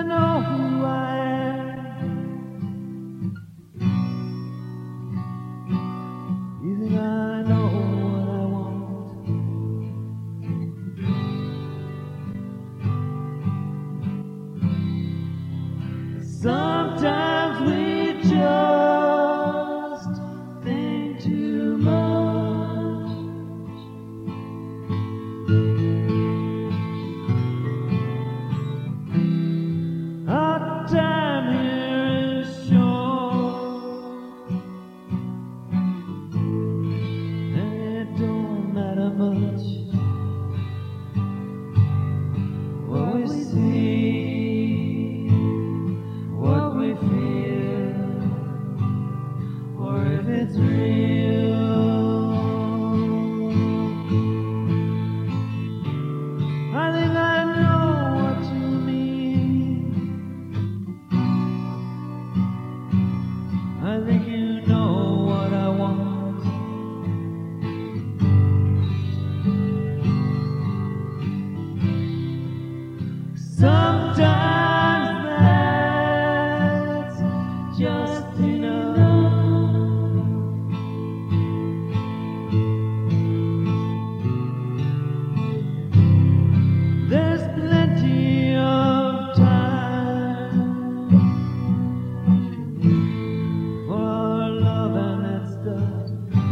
I know who I am? You think I know what I want? Sometimes we just think too much. Our time here is short, and it don't matter much what we see, what we feel, or if it's real. I think I know what you mean. I think you know what I want. Sometimes that's just enough. There's plenty of time for love and that stuff.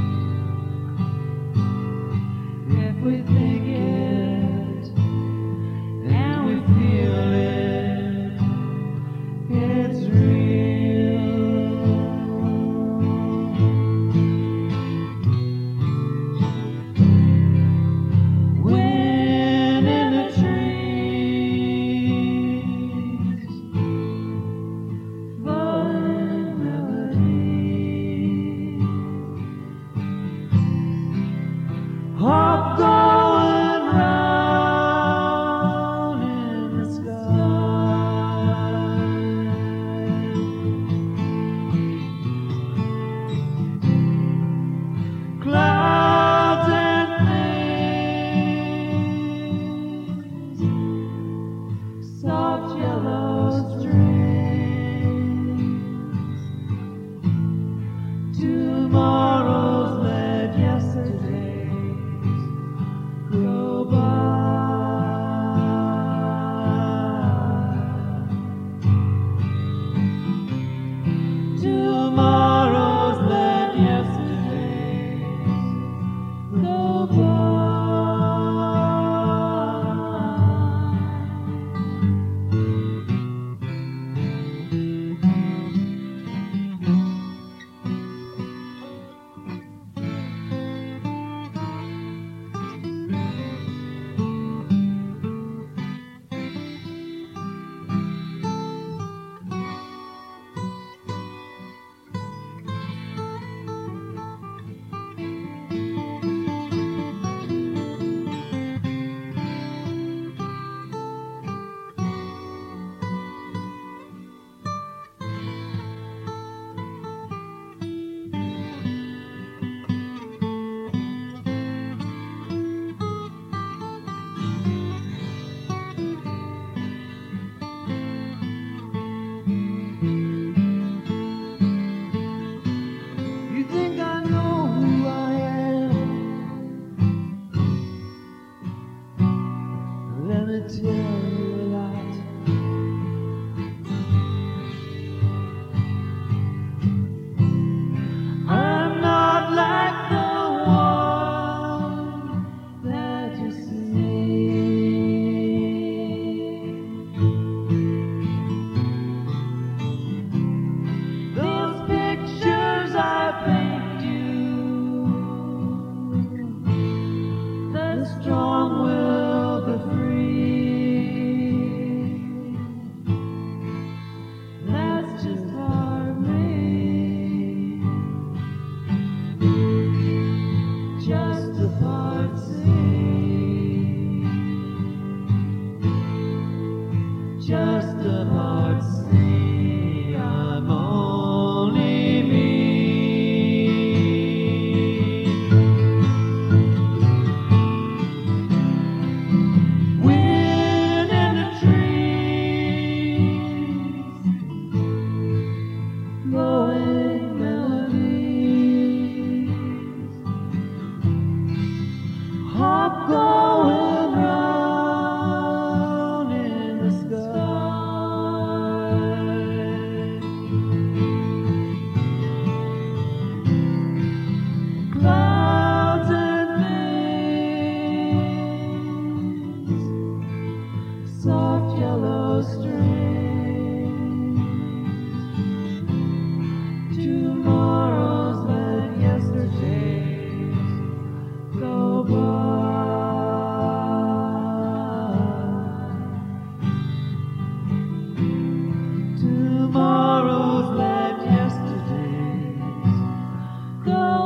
If we think it and we feel it, it's real. Wind in the trees, falling melodies, harp going round in the sky. Clouds and things, soft yellow streams, tomorrows let yesterdays go by. Tomorrows let yesterdays go by. You think I know who I am? Let me tell you a lot. I'm not like the one that you see. Those pictures I paint you, the strong will be free. That's just hardly just a part scene, just a part scene. I'm only me. Wind in the trees, go